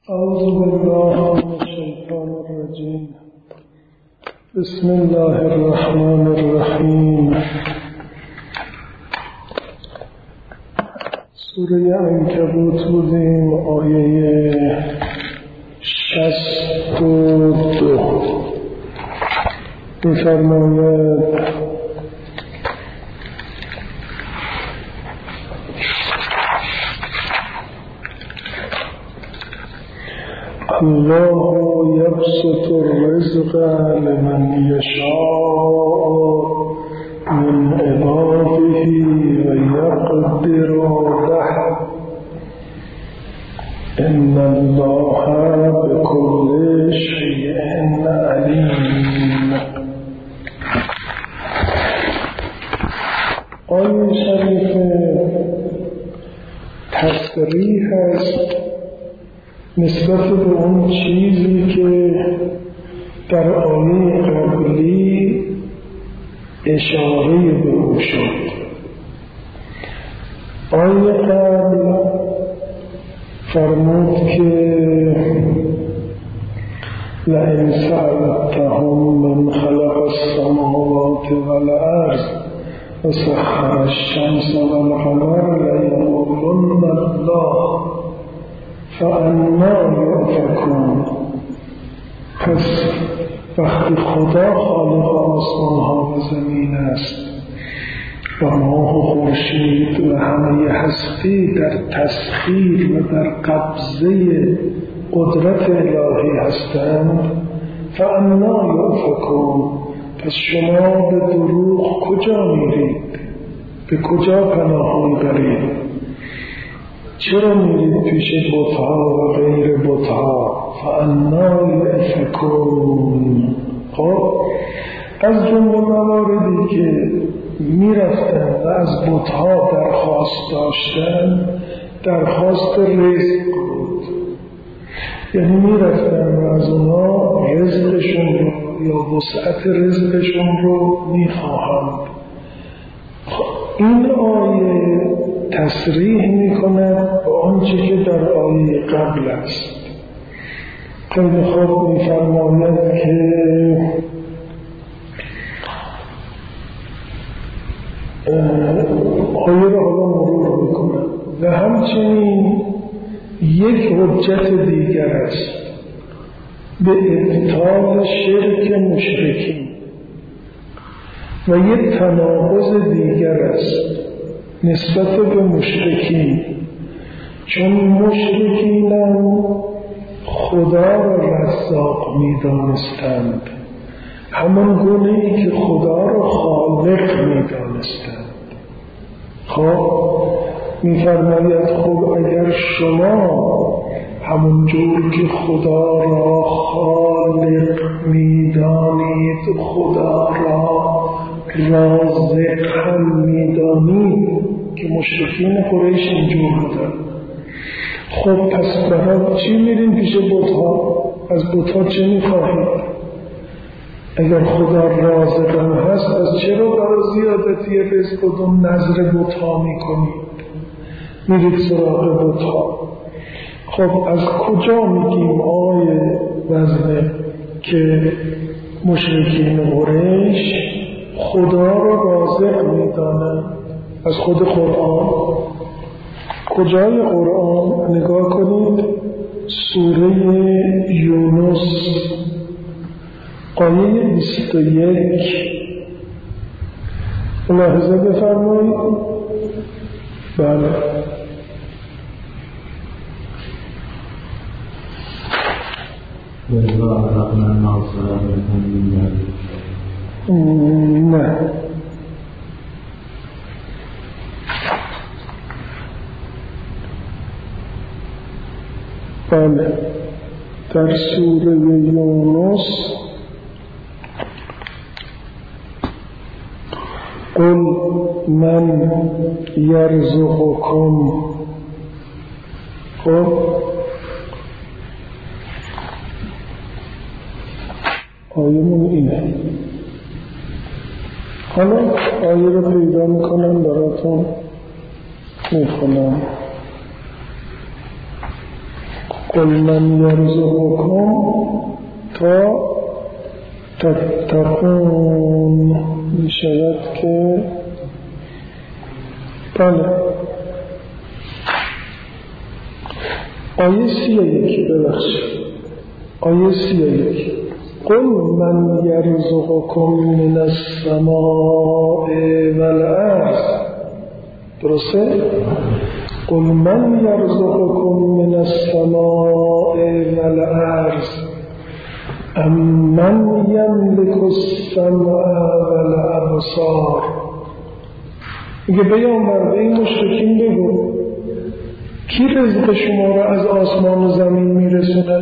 أعوذ بالله من الشيطان الرجيم. بسم الله الرحمن الرحیم. سوره عنکبوت بودیم، آیه 62 می‌فرماید الله یبسط الرزق لمن یشاء من عباده و یقدر له ان الله بكل شیء علیم. آیه شریفه تصریح است نسبت به اون چیزی که در آیه قبلی اشاره به او شد. آیه قبل فرمود که لئن سألتهم من خلق السماوات والارض وسخر الشمس والقمر لیقولن الله فأنا یؤفکون. پس وقتی خدا خالق آسمان ها و زمین است و ماه و خورشید و همه هستی در تسخیر و در قبضه قدرت الهی هستند، فأنا یؤفکون. پس شما به دروغ کجا میرید؟ به کجا پناه میبرید؟ چرا میرید پیش بت‌ها و غیر بت‌ها؟ فأنا یؤفکون. خب از جمله مواردی که میرفتن و از بت‌ها درخواست داشتن درخواست رزق بود، یعنی میرفتن و از اونا رزقشون رو یا وسعت رزقشون رو میخواهند. این آیه تصریح میکند با آنچه که در آیه قبل است. خیلی خوب میفرماید که آیه را حالا مرور میکنم و همچنین یک حجت دیگر است به ابطال شرک مشرکین و یک تناقض دیگر است نسبت به مشرکین، چون مشرکین خدا را رزاق می‌دانستند، همان گونه‌ای که خدا را خالق می‌دانستند. خب می‌فرماید خب اگر شما همون جور که خدا را خالق می‌دانید، خدا را رازق هم می‌دانید که مشرکین قریش اینجور بودن، خب پس برای چی میرین پیش بت‌ها؟ از بت‌ها چه می‌خواهید؟ اگر خدا رازق هم هست، از چرا برای زیادتی رزق و نظر بت‌ها می‌کنید؟ میرید سراغ بت‌ها. خب از کجا میگیم آیه وزنه که مشرکین قریش خدا را رازق می‌دانند؟ از خود قرآن. کجای قرآن؟ نگاه کنید سوره یونس آیه 21 ملاحظه بفرمایید. بله نه بله در سوره یونس قل من یرزقکم. خب آیه اینه. حالا آیه رو پیدا میکنم براتون میخونم. قل من یرزقکم تا تتقون می شود که بله آیه 31 ببخشید آیه 31 قل من یرزقکم من السماء والارض درسته؟ قل من یرزقکم من السماء والارض امن یملک السمع والابصار میگه پیامبر به این مشرکین بگو کی رزق شما را از آسمان و زمین میرسونه؟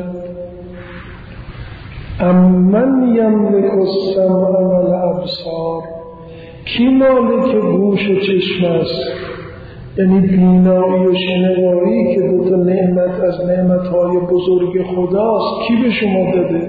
امن یملک السمع والابصار کی مالک گوش و چشم است؟ یعنی بینایی و شنوایی که دو تا نعمت از نعمتهای بزرگ خداست کی به شما داده؟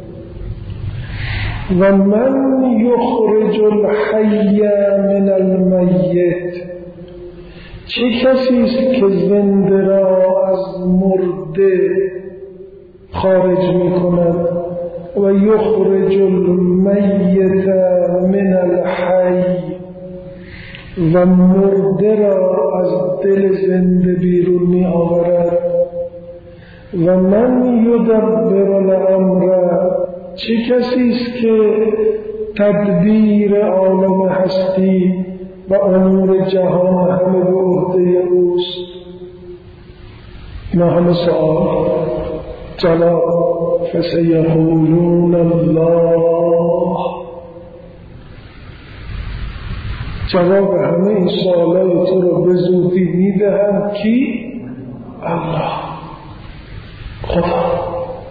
و من یخرج الحی من المیت چه کسی است که زنده را از مرده خارج می کند و یخرج المیت من الحی و مرده را از دل زنده بیرون می آورد و من یدبر الامر چه کسی است که تدبیر عالم هستی و امور جهان همه به عهده اوست؟ اینا همه سوال جواب فسیقولون الله جواب همه این سوالای تو رو به زودی میدهند کی؟ الله خدا.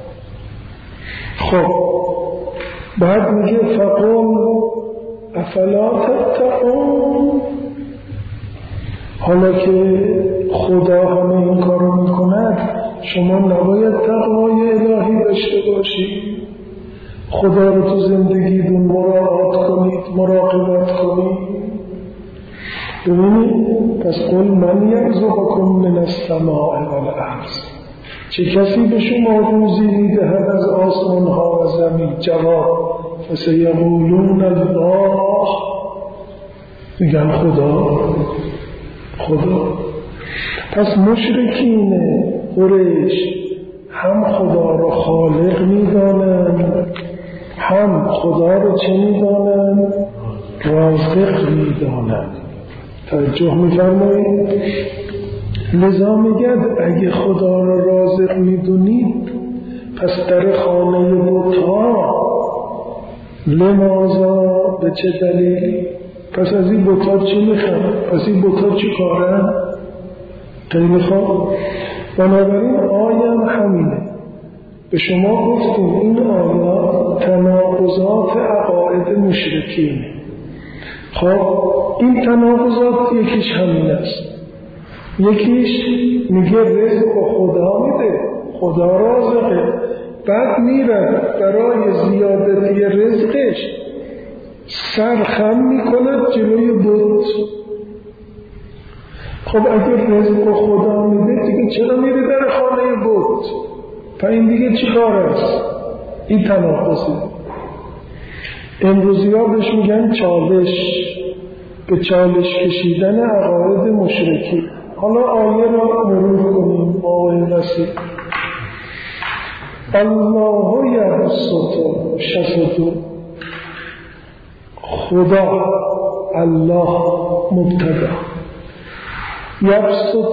خب بعد میگه فقل افلا تتقون حالا که خدا همه این کارو میکند شما نباید تقوای الهی داشته باشید خدا رو تو زندگیتون مراقبت کنید مراقبت کنید ببینید پس قل من یرزقکم من السماء والارض چه کسی به شما روزی میدهد از آسمان ها و زمین؟ جواب فسیقولون الله میگن خدا. پس مشرکین قریش هم خدا را خالق میدانند هم خدا را چه میدانند؟ رازق میدانند. توجه میفرمایید؟ لذا میگد اگه خدا را رازق میدونید پس در خانه بت‌ها لماذا به چه دلیل؟ پس از این بت‌ها چی میخوان؟ پس این بت‌ها چی کارن؟ خیلی خوب. بنابراین آیه همینه. به شما گفتیم این آیات تناقضات عقاید مشرکینه. خب این تناقضات یکیش همین است. یکیش میگه رزق خدا میده خدا رازقه بعد میره برای زیادتی رزقش سرخم میکند جلوی بت. خب اگر رزق خدا میده دیگه چرا میره در خانه بت؟ پس این دیگه چی کار است؟ این تناقضه. امروزی ها بهش میگن چالش، به چالش کشیدن عقاید مشرکی. حالا آیه را مرور کنیم. آیه رسید الله یبسط 62 خدا الله مبتدا یبسط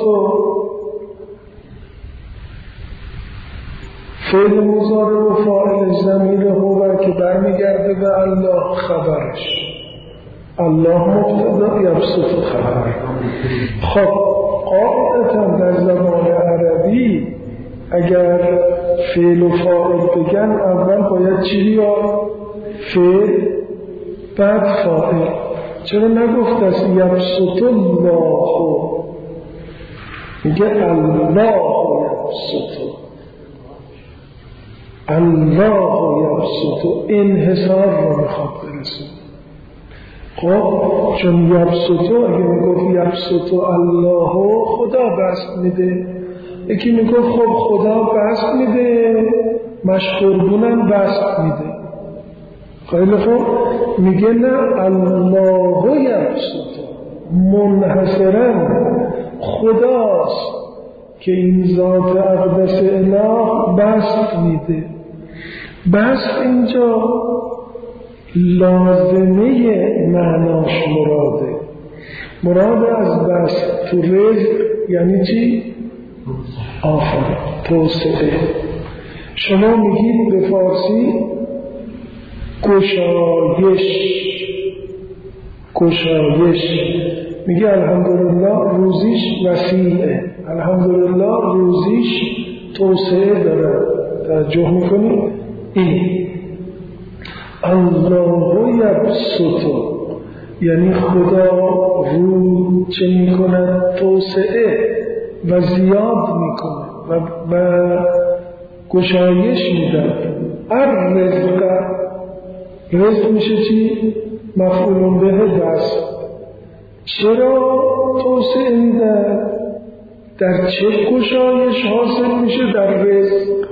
فعل مضارع و فاعل ضمیر هو که برمیگرده به الله خبرش الله مبتدا یبسط خبر. خب قاعدتا در زبان عربی اگر فعل و فاعل بگن اول باید چی بیاد؟ فعل بعد فاعل. چرا نگفت است یبسط الله؟ میگه الله یبسط الله یبسط انحصار رو میخواد برسون. خب چون یبسطو اگه میگفت یبسطو الله خدا بست میده یکی میگفت خب خدا بسط میده، مشغولبونم بسط میده. خیلی خوب، میگه نه، الله یبسط، منحصرا خداست که این ذات اقدس اله بسط میده. بسط اینجا لازمه معناش مراده. مراد از بسط تو رزق یعنی چی؟ آفرین، توسعه. شما میگید به فارسی گشایش، میگه الحمدلله روزیش وسیعه، الحمدلله روزیش توسعه داره. توجه میکنی؟ این الله یبسط یعنی خدا رو چه میکنه؟ توسعه و زیاد میکنه و گشایش میده. رزق میشه چی؟ مفعول به بس. چرا توسعه میده؟ در چه گشایش حاصل میشه؟ در رزق.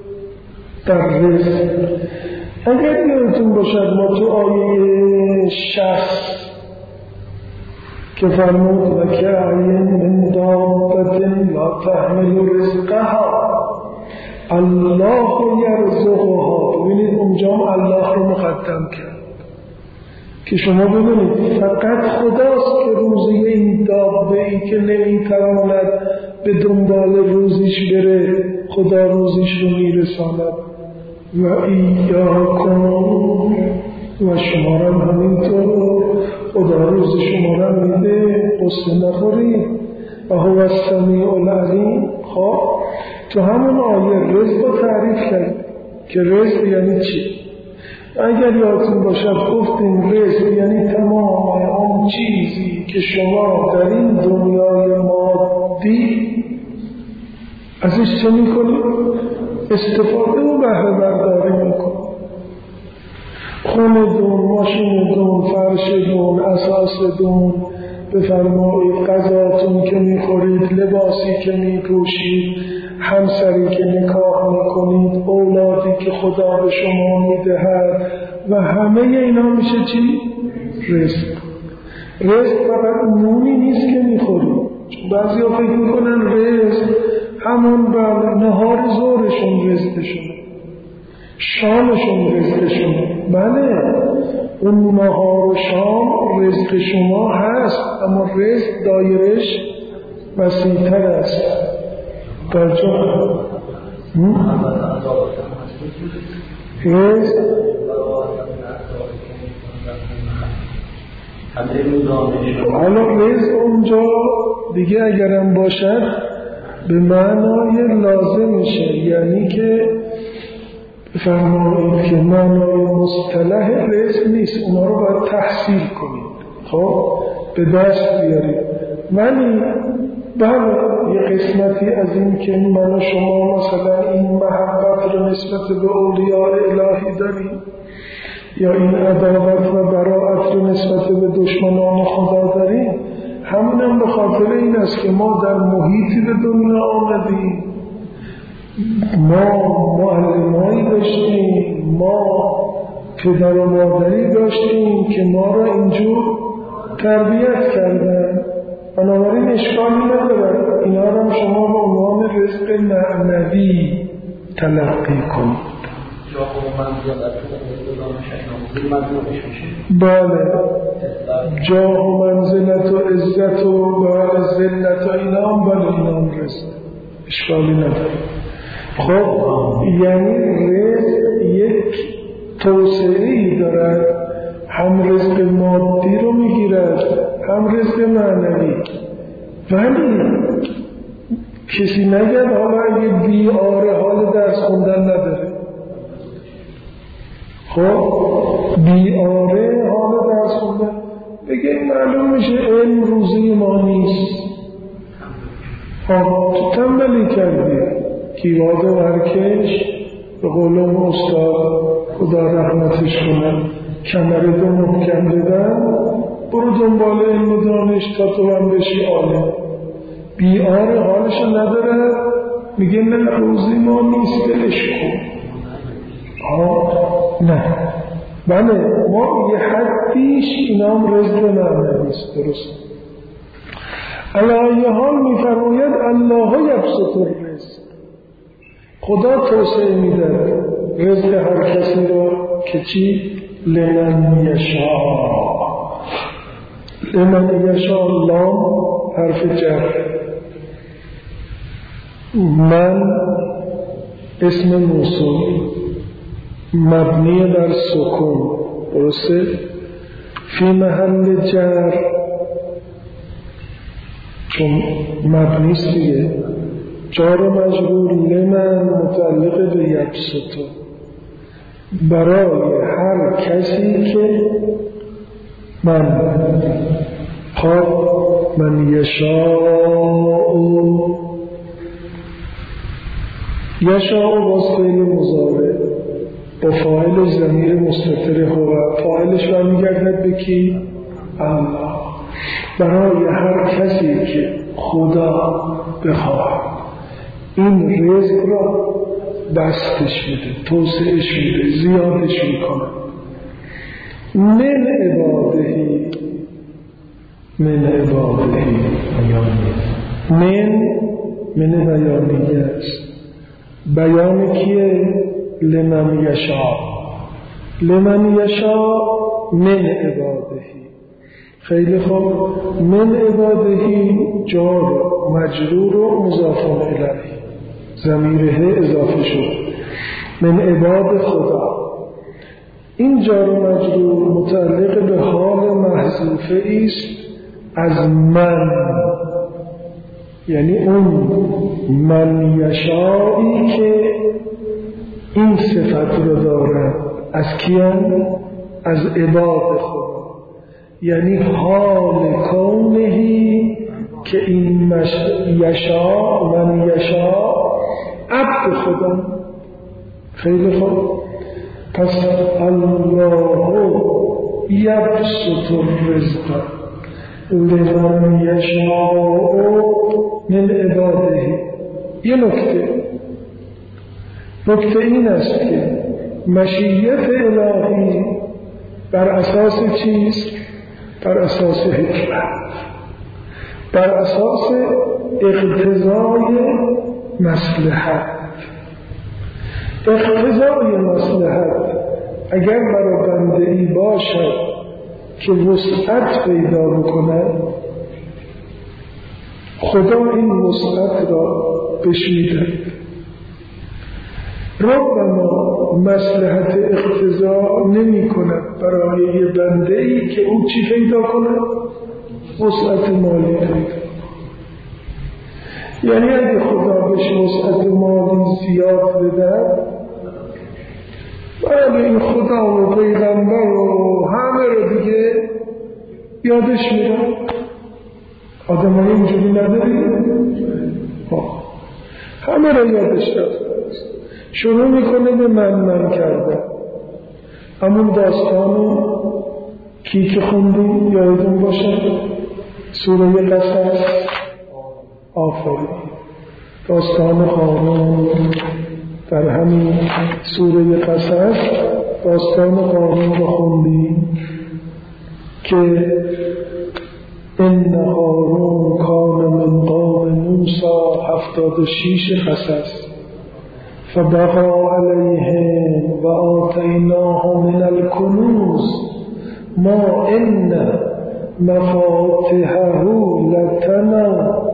اگر یادتون باشد ما تو آیه 60 که فرمود و که عین من دابت لا تحمل رزقها الله یرزقها، ببینید اونجا الله رو مقدم کرد که شما ببینید فقط خداست که روزی این دابه ای که نمیتواند به دنبال روزیش بره خدا روزیش رو میرساند. و ایاکم و شما را همینطور خدا روز شما را میده، قصه نخورید. و هو السمیع العلیم. خب تو همون آیه رزق رو تعریف کرد که رزق یعنی چی؟ اگر یادتون باشد گفتیم رزق یعنی تمام آن چیزی که شما در این دنیای مادی ازش چه میکنید؟ استفاده و بهره برداری میکنید. خونه دون، ماشین دون، فرش دون، اساس دون، بفرمایید غذاتون که میخورید، لباسی که میپوشید، همسری که نکاح میکنید، اولادی که خدا به شما میدهد و همه اینا میشه چی؟ رزق فقط نونی نیست که میخورید. بعضی ها فکر میکنن رزق همون نهار ظهرشون رزقشونه، شامشون رزقشونه. بله اون نهار و شام رزق شما هست، اما رزق دایرش وسیع‌تر است. درجا رزق حالا رزق اونجا دیگه اگرم باشد به معنای لازم میشه، یعنی که بفرمایید که معنای مصطلح رزق نیست، اونا رو باید تحصیل کنید، خب به دست بیارید. ولی بله یه قسمتی از این که من و شما مثلا این محبت رو نسبت به اولیاء الهی داریم یا این عداوت و براءت رو نسبت به دشمنان خدا داریم، همینم به خاطر این است که ما در محیطی به دنیا آمدیم، ما معلمایی داشتیم، ما پدر و مادری داشتیم که ما را اینجور تربیت کردن. بنابراین اشکالی ندارد اینا را شما به عنوان رزق معنوی تلقی کنید. بله جاه و منزلت و عزت و ذلت و اینا هم بله اینا هم رزق، اشکالی نداره. خب یعنی رزق یک توسعه‌ای دارد، هم رزق مادی رو میگیرد هم رزق معنوی. ولی کسی نگه حالا اگه بیاره حال درس خوندن نداره، خب بیاره حال درس خوندن بگه معلوم میشه علم روزی ما نیست. خب تو تنبلی کردی کیواد ورکش، به قول اون استاد خدا رحمتش کنه کمرتو محکم دادن، برو دنبال علم و دانش تا تو هم بشی عالم. بیاره حالشو نداره میگه نه روزی ما نیست دلش کن. نه بله ما یه حدیش اینام رزق معنویست، درست. علیه حال میفرماید الله یبسط الرزق، خدا توسعه میده رزق هر کسی رو که چی؟ لمن یشاء. لمن یشاء لام حرف جر، من اسم موصول مبنی بر سکون، درسته؟ فی محل جر چون مبنیست دیگه، جار و مجرور لمن متعلق به یبسط، برای هر کسی که من یشاء باز فعل مضارع با فاعل ضمیر مستتر هو، فاعلش برمیگردد به کی؟ الله. برای هر کسی که خدا بخواهد این رزق را بستش میده، توسعهش میده، زیادش میکنه. من عبادهی من بیانیه است. بیان کیه؟ لمن یشاء. لمن یشاء من عبادهی. خیلی خوب، من عبادهی جار مجرور و مضاف الیه، ضمیره اضافه شد. من عباد خدا، این جار مجرور متعلق به حال محذوفه است از من، یعنی اون من یشایی که این صفت رو داره. از کیان؟ از عباد خدا، یعنی حال کونهی که این من یشا عبد خدا. خیلی خوب، پس الله یبسط الرزق لمن یشاء من عباده. یه نکته این است که مشیت الهی بر اساس چیست؟ بر اساس حکمت، بر اساس اقتضای مصلحت. اقتضای مصلحت اگر برای بنده ای باشد که وسعت پیدا بکنه، خدا این وسعت را بهش میده. ربما مصلحت اقتضا نمی کند برای یه بنده ای که اون چی پیدا کنه؟ وسعت مالی پیدا. یعنی اگه خدا بهش وسعت مالی زیاد بده، ولی این خدا و پیغمبر و همه رو دیگه یادش میره. آدم های اینجوری نداریم؟ همه رو یادش رفته، شروع میکنه به من کرده. همون داستان کی که خوندیم یادتون باشه، سوره قصص. آفرین، داستان قارون. در همین سوره قصص داستان قارون رو خوندیم که ان قارون کان من قوم موسی 76 قصص فبغى علیهم و آتیناه من الکنوز ما ان مفاتحه لتنوء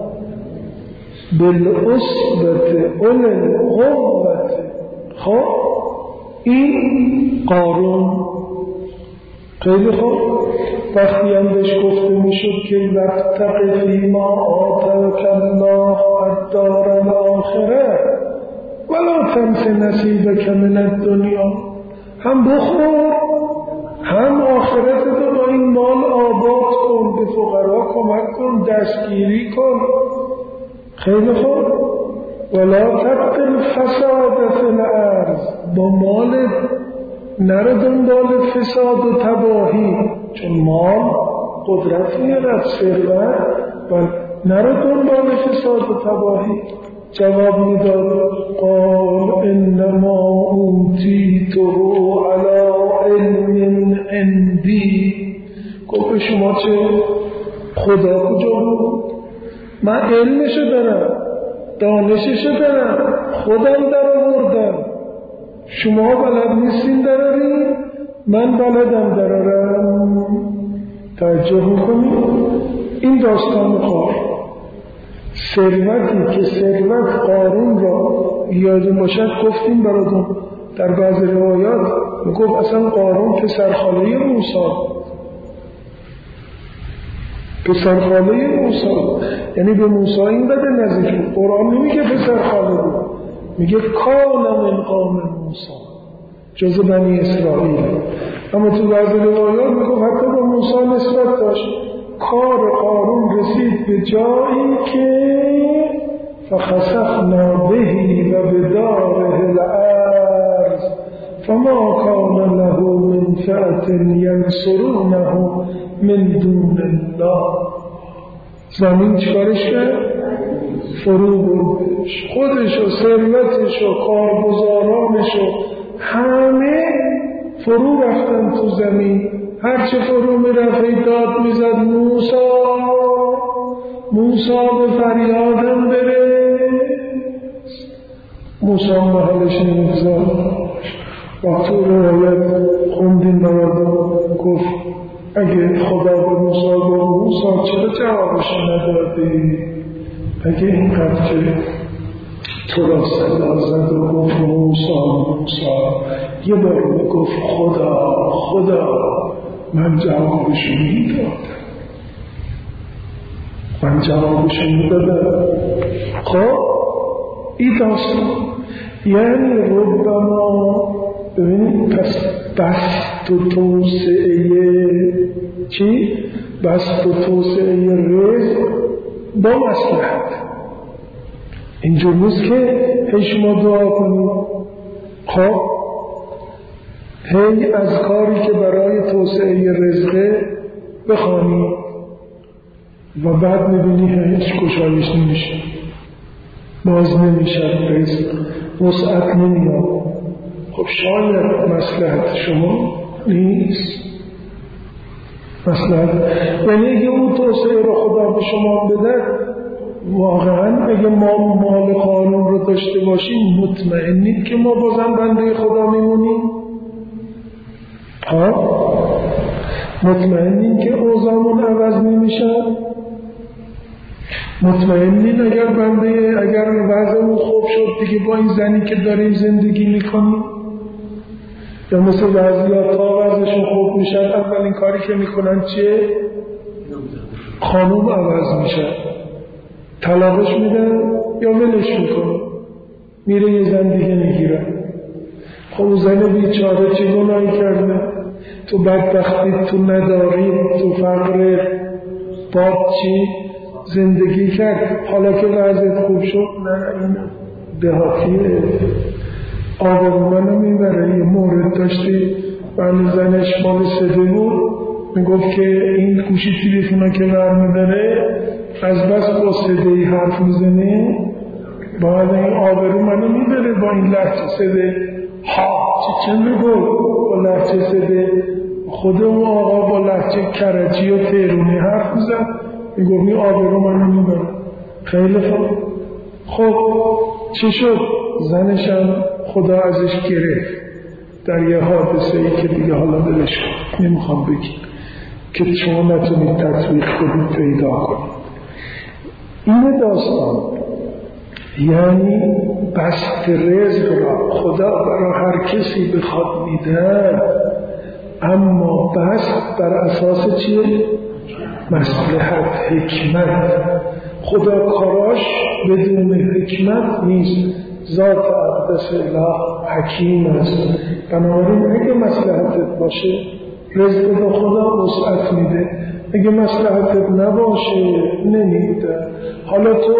بالعصبة اولي القوة. خب این قارون خیلی خوب، وقتی هم بهش گفته میشد که وابتغ فیما آتاک الله الدار الاخره ولا تنس نصیبک من الدنیا، هم بخور هم آخرت رو با این مال آباد کن، به فقرا کمک کن، دستگیری کن. خیلی خوب، ولا تبغ الفساد فی الارض، با مال نرو دنبال فساد و تباهی، چون مال قدرت میارد، ثروت، و نرو دنبال فساد و تباهی. جواب میداد قال انما اوتیته علی علم عندی. گفت شما چه؟ خدا کجا بود؟ من علمشو دارم، دانششو دارم، خودم در آوردم، شما بلد نیستین درارین، من بلدم درارم. توجه میکنید؟ این داستان قارون، ثروتی که ثروت قارون را یادتون باشد گفتیم براتون در بعض روایات میگفت اصلا قارون پسرخاله موسی، پسرخاله موسی، یعنی به موسی این بده نزدیک بود. قرآن نمیگه پسرخاله بود، میگه کان من قوم موسی، جز بنی اسرائیل. اما تو بعض روایات میگه حتی با موسی نسبت داشت. کار قارون رسید به جایی که فخسفنا بهی و بداره الارض فما کان له من فئة ینصرونه من دون الله. زمین چکارش کرد؟ فرو بردش، خودش و ثروتش و کارگزارانش و همه فرو رفتن تو زمین. هرچه فرو میرفت داد میزد موسی به فریادم برس. موسی محلش نمیگذار. وقتی روایت خوندیم برادر گفت اگه خدا به موسی چرا جوابش ندادی؟ اگه اینقدر که تو را صدا زد و گفت موسی یه بار گفت خدا من جوابشو میدادم. خب این داستان یعنی ربما ببینید پس بست و توسعه رزق با مصلحت. اینجور نیست که هی شما دعا کنید خب هی از کاری که برای توسعه رزقه بخوانی و بعد میبینی هیچ گشایش نمیشه، باز نمیشه رزق، وسعت نمیاد. خب شاید مصلحت شما نیست. مصلحت یعنی اگه اون توسعه رو خدا به شما بده، واقعا اگه ما مال قانون رو داشته باشیم مطمئنید که ما بازم بنده خدا میمونیم؟ مطمئنین که اوضاعمون عوض نمیشه؟ مطمئنین اگر وضعمون خوب شد دیگه با این زنی که داریم زندگی میکنیم؟ یا مثل بعضی‌ها تا وضعشون خوب میشن اولین کاری که میکنن چیه؟ خانوم عوض میشه، طلاقش میدن یا ولش میکنن، میره یه زن دیگه میگیره. خب زن بیچاره چه گناهی کرده؟ تو بدبختی، تو نداری، تو فقر، باد چی زندگی کرد. حالا که وضعیت خوب شد نه این دهاتیه، آبرو منو میبره. یه مورد داشتی من زنش مال سده بود، میگفت که این گوشی تلفونا که برمیداره از بس با سدهی حرف میزنه باید این آبرو منو میبره با این لحچه سده. چه میگو با لحچه سده؟ خود اون آقا با لحچه کرجی و تهرونی حرف میزن، میگفت این آبرو منو میبره. خیلی خب چی شد؟ زنشم خدا ازش گرفت در یه حادثه ای که دیگه حالا دلش نمیخوام بگیم که شما نتونید تطبیق کنید پیدا کنید. این داستان یعنی بست رزق را خدا برای هر کسی بخواد میده، اما بست بر اساس چیه؟ مصلحت، حکمت. خدا کاراش بدون حکمت نیست. ذات اقدس اله حکیم است. بنابراین اگه مصلحتت باشه رزق به خدا وسعت میده، اگه مصلحتت نباشه نمیده. حالا تو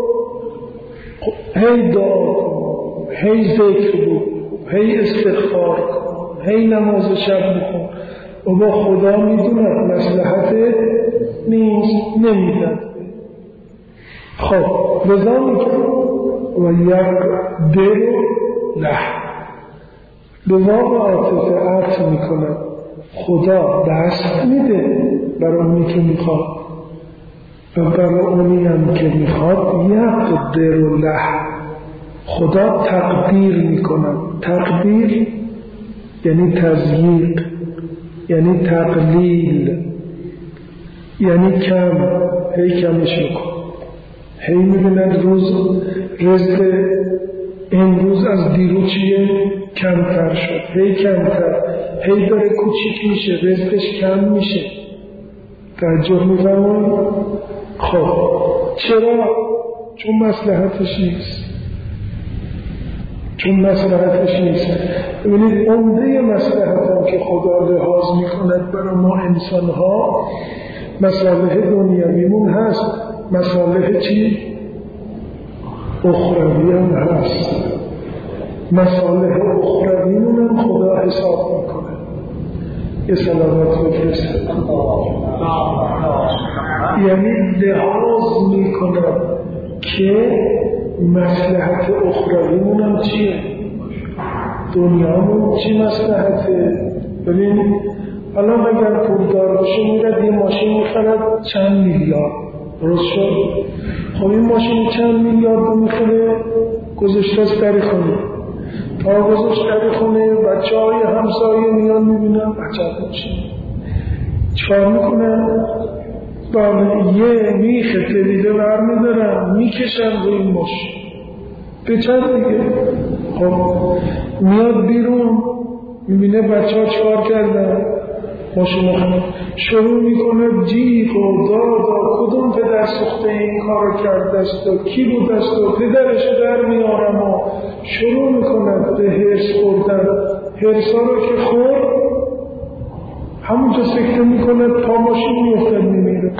هی دعا کن، هی ذکر بکن، هی استغفار کن، هی نماز شب بکن و با خدا میدونه مصلحتت نیست، نمیده. خب لذا میگه و یقدر له. به واقع عاطفه عطف میکنه، خدا دست میده برای اونی که میخواد و برای اونی هم که میخواد یقدر له. خدا تقدیر میکنه. تقدیر یعنی تضییق، یعنی تقلیل، یعنی کم. هی کمش میکن، هی میبیند رزق امروز از دیرو چیه؟ کمتر شد، هی کمتر، هی داره کوچیک میشه، رزقش کم میشه. توجه میفرمایید؟ خب چرا؟ چون مصلحتش نیست. چون مصلحتش نیست. ببینید عمده مصلحت هم که خدا لحاظ میکند برای ما انسان ها مصالح دنیویمون هست، مصالح چی؟ اخروی هم هست. مصالح اخرویمون هم خدا حساب میکنه. یه سلامت بفرسته، یعنی لحاظ میکنه که مصلحت اخرویمون هم چیه؟ دنیامون چی مصلحته؟ ببین الان اگر پولدار باشه میرد یه ماشین میخرد چند میلیارد، درست شد؟ خب این ماشین چند میلیارد رو میخره، گذاشته است در خونه. تا گذاشت در خونه بچه های همسایه میان میبینن بچه ها ماشین چکار میکنن؟ یه میخ تلیده برمیدارن میکشن روی این ماشین به چند دیگه. خب میاد بیرون میبینه بچه ها چکار کردن؟ ماشین شروع میکنه جیغ و داد و کدوم پدر سوخته این کار کرده است و کی بود است و پدرش در میارم و شروع میکنه به هرس خوردن. هرسا رو که خورد همونجا سکته میکنه، پا ماشین میفتد میمیره.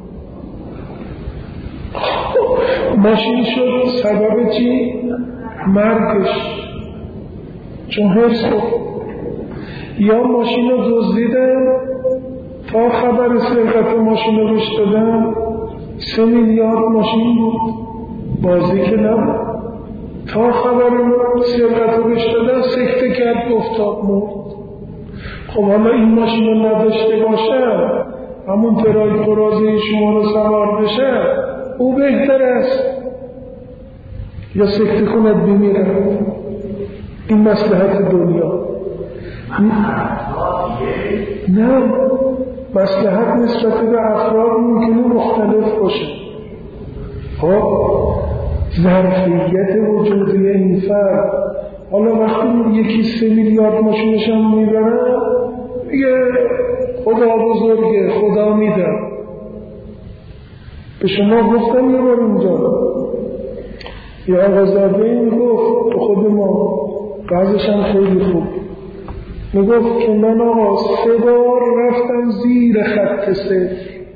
ماشین شد سبب چی؟ مرگش، چون هرس خورد. یا ماشین رو دزدیدن، تا خبر سرقت ماشین رو بهش دادن 3 میلیارد ماشین بود، بازی که نبود. تا خبر سرقت رو بهش دادن سکته کرد افتاد مرد. خب حالا این ماشین رو نداشته باشه، همون ترای پرازه شما رو سوار بشه، او بهتر است یا سکته کند بمیره. این مصلحت دنیا. نه، مصلحت نسبت به افراد ممکنه مختلف باشه. خب ظرفیت وجودی این فرد، حالا وقتی یکی 3 میلیارد ماشینش هم میبره میگه خدا بزرگه، خدا میده. به شما گفتم یه بار اینجا یه آقازاده این گفت به خود ما، بعضش هم خیلی خوب میگفت که من آقا 3 بار رفتم زیر خط 0.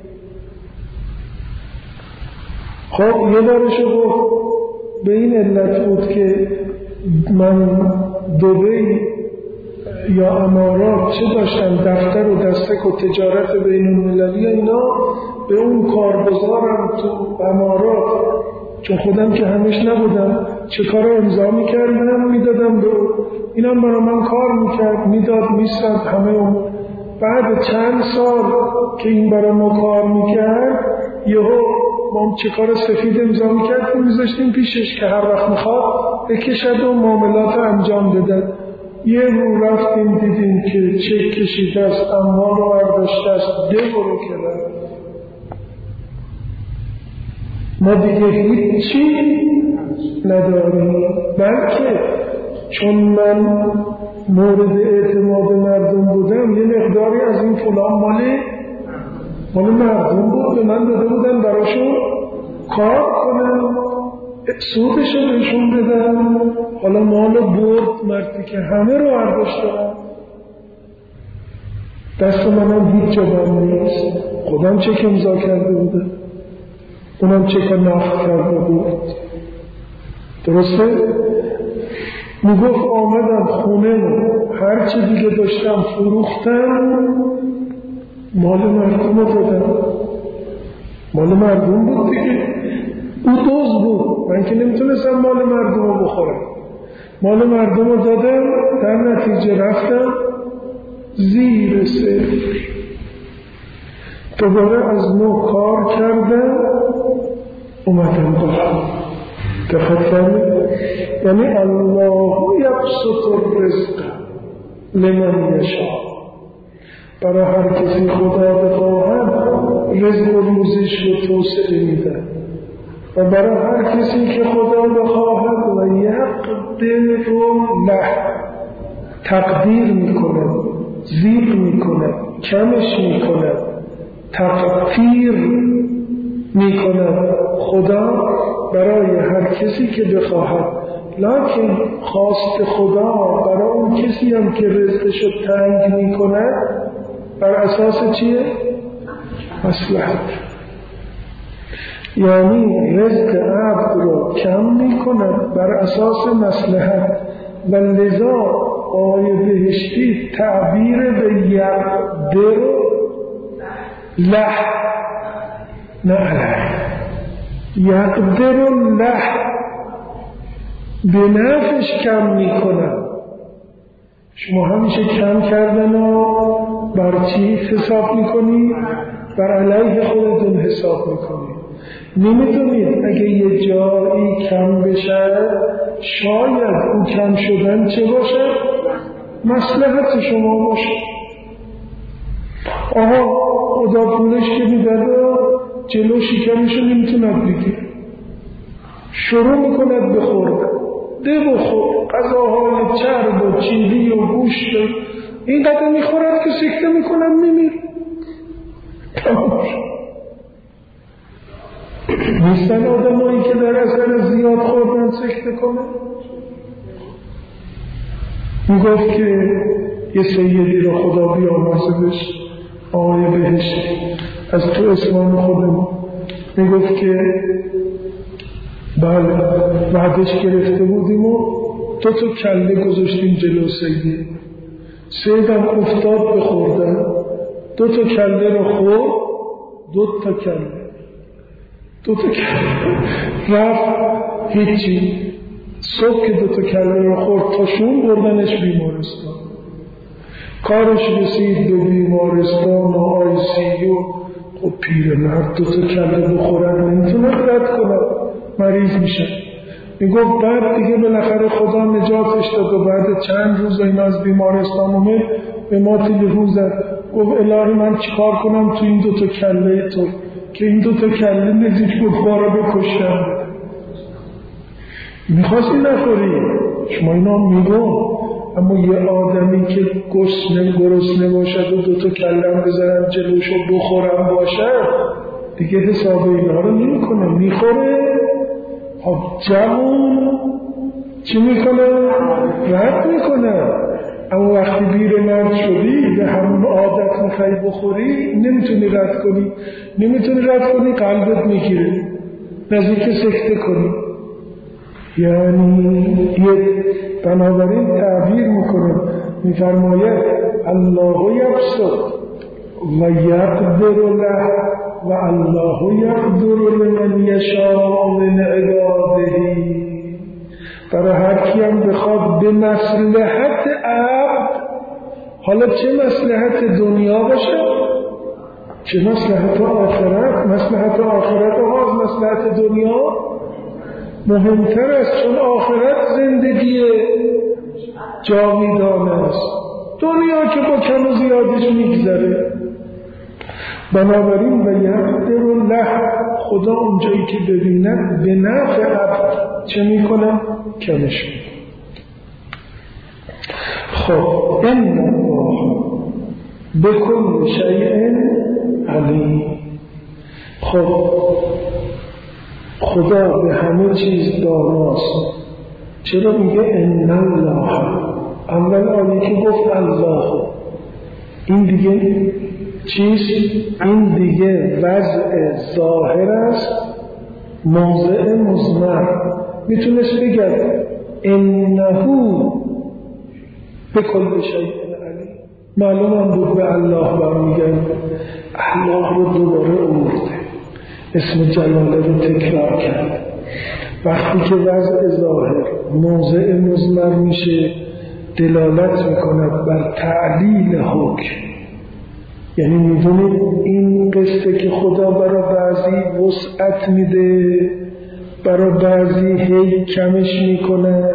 خب یه بارشو گفت به این علت بود که من دبی یا امارات چه داشتم، دفتر و دستک و تجارت بین المللی اینا، به اون کارگزارم تو امارات، چون خودم که همش نبودم، چه کار امضا میکردم میدادم به اینم برای من کار میکرد، میداد میستد همه امور. بعد چند سال که این برای ما کار میکرد یهو ما چه کار سفید امضا میکردیم میذاشتیم پیشش که هر وقت میخواد بکشد و معاملات انجام بدد. یه رو رفتیم دیدیم که چک کشیده است، اموال رو برداشته است، رو کرد. ما دیگه هیچی نداریم، بلکه چون من مورد اعتماد مردم بودم یه مقداری از این پولام مال مردم بود، به من داده بودن براشون کار کنم، سودشو بهشون بدم. حالا مالو برد مردی که همه رو برداشتم، دست منم هیچ جا بند نیست. خودم چک امضا کرده بوده، اونم چک نقد کرده بود، درسته؟ میگفت آمدم خونه هر چی دیگه داشتم فروختم، مال مردم رو دادم. مال مردم بود دیگه. او دزد بود، من که نمیتونستم مال مردم رو بخورم، مال مردم رو دادم، در نتیجه رفتم زیر صفر. دوباره از نو کار کردم، اومدم بالا. دقت کردید؟ یعنی الله یبسط الرزق لمن یشاء، برای هر کسی خدا بخواهد رزق و روزیش رو توسعه میده و برای هر کسی که خدا بخواهد و یقدر له تقدیر میکنه، زیب میکنه، کمش میکنه، تقدیر میکنه خدا برای هر کسی که بخواهد. لکن خواست خدا برای اون کسی هم که رزقشو تنگ میکنه بر اساس چیه؟ مصلحت. یعنی رزق عبد رو کم میکنه بر اساس مصلحت و لذا آیه بهشتی تعبیر به یقدر له نه علیه، یقدر له به نفعش کم میکنن. شما همیشه کم کردن و بر چی حساب میکنی؟ بر علیه خودتون حساب میکنی. نمیدونید اگه یه جایی کم بشه شاید اون کم شدن چه باشه؟ مصلحت شما باشه. آها خدا پولش که میداده جلو شکمشو نمیتوند بگیر، شروع میکند بخوردن، ده بخور غذاهای چرب و چیلی و گوشت اینقدر میخورد که سکته میکنن میمیر. نیستن آدمایی که در اثر زیاد خوردن سکته کنن؟ میگفت که یه سیدی رو خدا بیامرزدش، آقای بهشتی از تو اسلام خودمون، میگفت که بله وعدش گرفته بودیم و 2 کله گذاشتیم جلو سیدی، سیدم افتاد بخوردن، 2 کله رو خورد، 2 کله رفت هیچی. صبح که 2 کله رو خورد تاشون بردنش بیمارستان، کارش رسید به بیمارستان و آیسیو. خب پیرمرد 2 کله بخورن نمیتونه رد کنه، مریض میشه. میگفت بعد دیگه بالاخره خدا نجاتش داد و بعد چند روز این از بیمارستان اومد به ما تلفن زد، گفت الهی من چیکار کنم تو این 2 کله تو که این 2 کله نزدیک بود ما رو بکشتن. میخواستی نخوری شما اینا میگو، اما یه آدمی که گرسنه باشد و 2 کله بزنن جلوشو بخورم باشد دیگه حساب اینا رو نمیکنه، میخوره. خب جوون چی میکنه؟ رد میکنه. اما وقتی بیرمرد شدی به همون عادت میخوای بخوری نمیتونی رد کنی، قلبت میگیره نزدیک سکته کنی. یعنی بنابراین تعبیر میکنه، میفرماید الله یبسط و یقدر له و الله یقدر لمن یشاء من عباده. برای هر کی هم بخواد به مصلحت عبد، حالا چه مصلحت دنیا باشه چه مصلحت آخرت، مصلحت آخرت و مصلحت دنیا مهمتر است، چون آخرت زندگی جاویدانه است، دنیا که با کم و زیادش میگذره. بنابراین و یقدر له، خدا اونجایی که ببیند به نفع عبد چه میکنه؟ کمش میکنه. خب ان الله بكل شیء علیم. خب خدا به همه چیز داناست. چرا میگه ان الله؟ اول آیه که گفت الله، این دیگه چیست؟ این دیگه وضع ظاهر است، موضع مضمر. میتونست بگه انهو به کل شیء علیم. معلوم هم بود به الله برمیگرد، الله رو دوباره آورده. اسم جلاله رو تکرار کرد. وقتی که وضع ظاهر موضع مضمر میشه دلالت میکند بر تعلیل حکم. یعنی میدونید این قصه که خدا برای بعضی وسعت میده، برای بعضی هی کمش میکنه،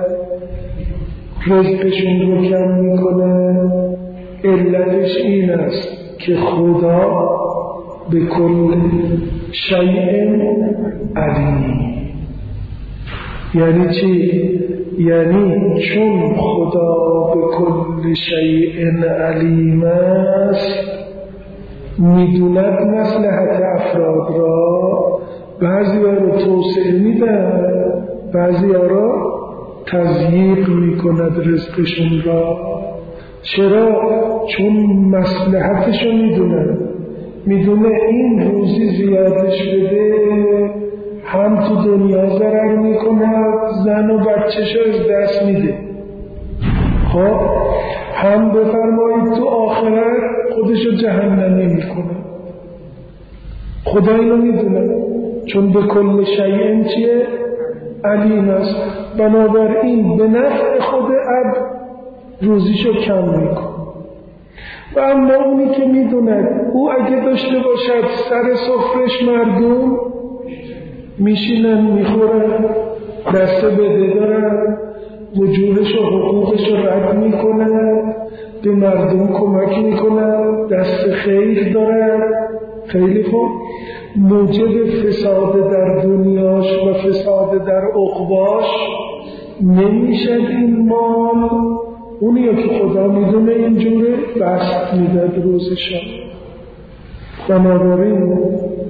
رزقشون رو کم میکنه، علتش این است که خدا به کل شیء علیم. یعنی چی؟ یعنی چون خدا به کل شیء علیم است، میدوند مصلحت افراد را، بعضی ها رو توسعه میدن، بعضی ها را تضییق میکند رزقشون را. چرا؟ چون مصلحتش رو میدونه این روزی زیادش بده هم تو دنیا ضرر میکنه، زن و بچه‌ش رو از دست میده، خب هم بفرمایید تو آخرت خودش رو جهنمی میکنه. خدا اینو میدونه چون به کل شیء چیه؟ علیم است. بنابراین به نفع خود عبد روزیشو کم میکنه. و اما اونی که میدوند او اگه داشته باشد سر سفرش مردم میشینن میخورن، دسته بده دارن، وجوهش و حقوقش رو رد میکنن، به مردم کمک میکنن، دست خیر دارن، خیلی خوب، موجب فساد در دنیاش و فساد در عقباش نمیشد این مال. اونیه که خدا میدونه اینجوره بست میداد روزشان. بنابراین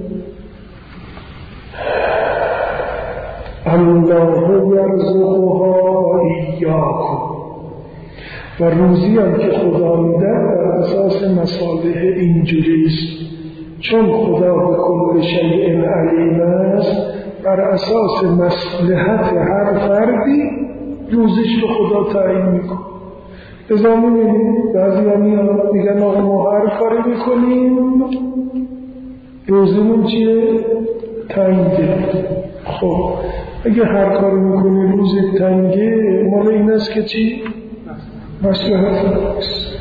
الله یرزقها و ایاکم، و روزی هم که خدا میده بر اساس مصالح اینجوری است. چون خدا به کل شیء علیم است، بر اساس مصلحت هر فردی روزش رو خدا تعیین میکنه. ازا میبینید بعضی ها میگن آقا ما هر کاری میکنیم روزمون چیه؟ تنگه. خب اگه هر کاری میکنیم روزی تنگه، مال این است که چی؟ مصلحت است.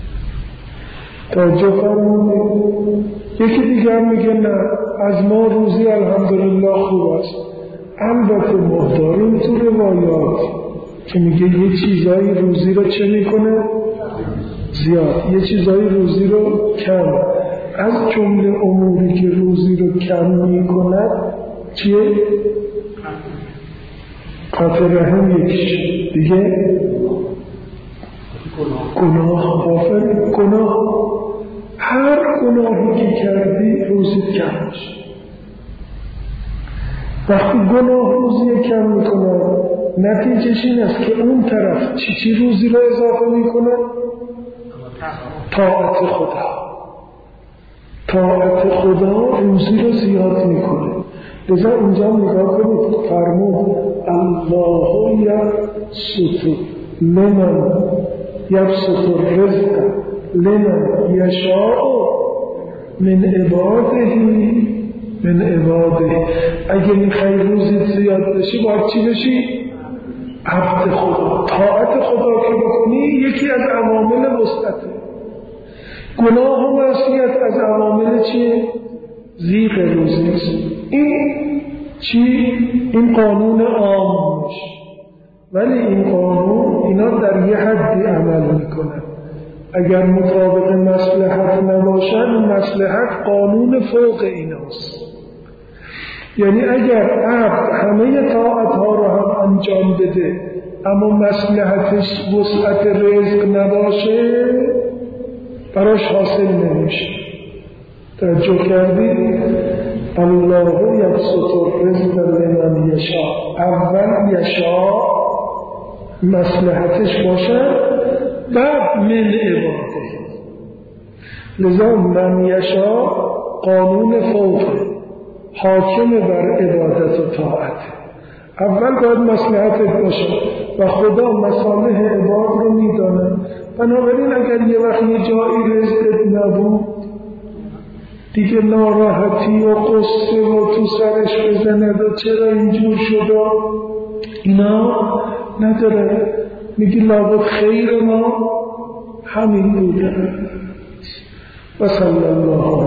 توجه فرمودید؟ یکی دیگر میگه نه، از ما روزی الحمدلله خوب است. البته ما داریم تو روایات که میگه یه چیزایی روزی رو چه میکنه؟ زیاد. یه چیزایی روزی رو کم. از جمله اموری که روزی رو کم میکند چیه؟ قطع رحم یکیش، دیگه گناه. غافل گناه، هر گناهی که کردی روزیت کم میشه. وقتی گناه روزی کم میکنه نتیجهش این است که اون طرف چی روزی رو اضافه میکنه؟ طاعت خدا. طاعت خدا روزی رو زیاد میکنه. لذا اینجا نگاه کنید فرمود الله یبسط لمن یبسط الرزق لمن یشاء من عباده. اگه میخوای روزی زیاد بشی باید چی بشی؟ عبد خدا. طاعت خدا که بکنی یکی از عوامل مثبته. گناه و معصیت از عوامل چیه؟ ضیق روزی است. این چی؟ این قانون عامش. ولی این قانون اینا در یه حدی عمل میکنه. اگر مطابق مصلحت نباشد، مصلحت قانون فوق ایناست. یعنی اگر عبد همه طاعتها رو هم انجام بده اما مصلحتش وسعت رزق نباشه براش حاصل نمیشه. توجه کردید؟ الله یبسط الرزق لمن یشاء. اول یشاء مصلحتش باشه، بعد من عباده. لذا من یشاء قانون فوقه، حاکم بر عبادت و طاعت. اول باید مصلحتت باشه و خدا مصالح عباد رو میدانه. بنابراین اگر یه وقت یه جایی رزقت نبود دیگه ناراحتی و قصه و تو سرش بزند و چرا اینجور شد اینا نداره. میگی لابد خیر ما همین بوده. و صلی الله